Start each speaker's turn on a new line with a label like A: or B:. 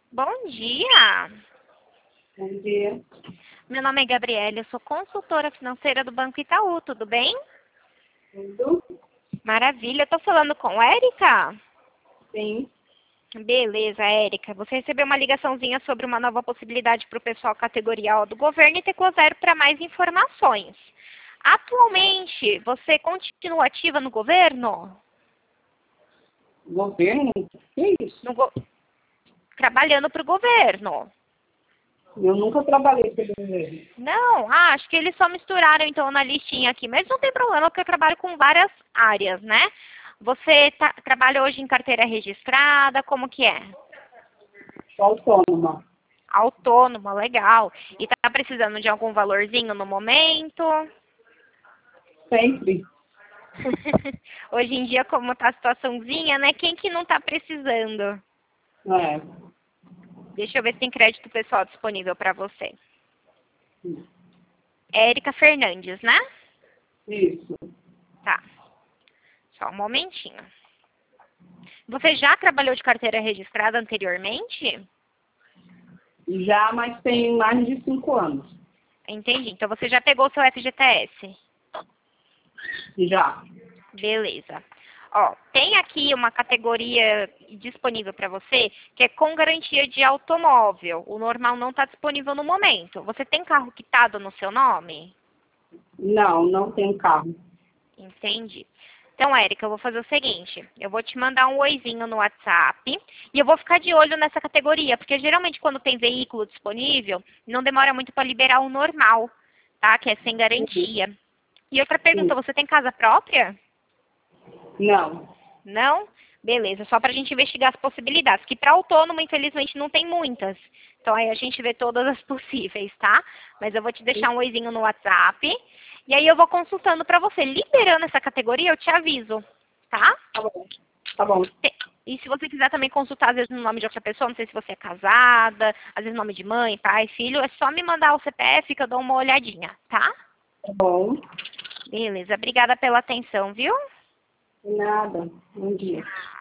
A: Bom dia.
B: Bom dia.
A: Meu nome é Gabriela, eu sou consultora financeira do Banco Itaú, tudo bem?
B: Tudo?
A: Maravilha, eu tô falando com Érica?
B: Sim.
A: Beleza, Érica. Você recebeu uma ligaçãozinha sobre uma nova possibilidade para o pessoal categorial do governo e teclou 0 para mais informações. Atualmente, você continua ativa no governo?
B: Governo? Que isso?
A: Trabalhando para o governo?
B: Eu nunca trabalhei para o governo.
A: Não, acho que eles só misturaram então na listinha aqui, mas não tem problema porque eu trabalho com várias áreas, né? Você trabalha hoje em carteira registrada, como que é?
B: Sou autônoma.
A: Autônoma, legal. E tá precisando de algum valorzinho no momento?
B: Sempre.
A: Hoje em dia, como tá a situaçãozinha, né? Quem que não tá precisando?
B: É.
A: Deixa eu ver se tem crédito pessoal disponível para você. Érica Fernandes, né?
B: Isso.
A: Tá. Só um momentinho. Você já trabalhou de carteira registrada anteriormente?
B: Já, mas tem mais de 5 anos.
A: Entendi. Então você já pegou o seu FGTS?
B: Já.
A: Beleza. Ó, tem aqui uma categoria disponível para você que é com garantia de automóvel. O normal não está disponível no momento. Você tem carro quitado no seu nome?
B: Não, não tenho carro.
A: Entendi. Então, Érica, eu vou fazer o seguinte, eu vou te mandar um oizinho no WhatsApp e eu vou ficar de olho nessa categoria, porque geralmente quando tem veículo disponível, não demora muito para liberar o normal, tá? Que é sem garantia. E outra pergunta, você tem casa própria?
B: Não.
A: Não? Beleza, só para a gente investigar as possibilidades, que para autônomo, infelizmente, não tem muitas. Então, aí a gente vê todas as possíveis, tá? Mas eu vou te deixar um oizinho no WhatsApp, e aí eu vou consultando para você. Liberando essa categoria, eu te aviso, tá?
B: Tá bom. Tá bom.
A: E se você quiser também consultar, às vezes, no nome de outra pessoa, não sei se você é casada, às vezes nome de mãe, pai, filho, é só me mandar o CPF que eu dou uma olhadinha, tá?
B: Tá bom.
A: Beleza, obrigada pela atenção, viu?
B: Nada. Bom dia.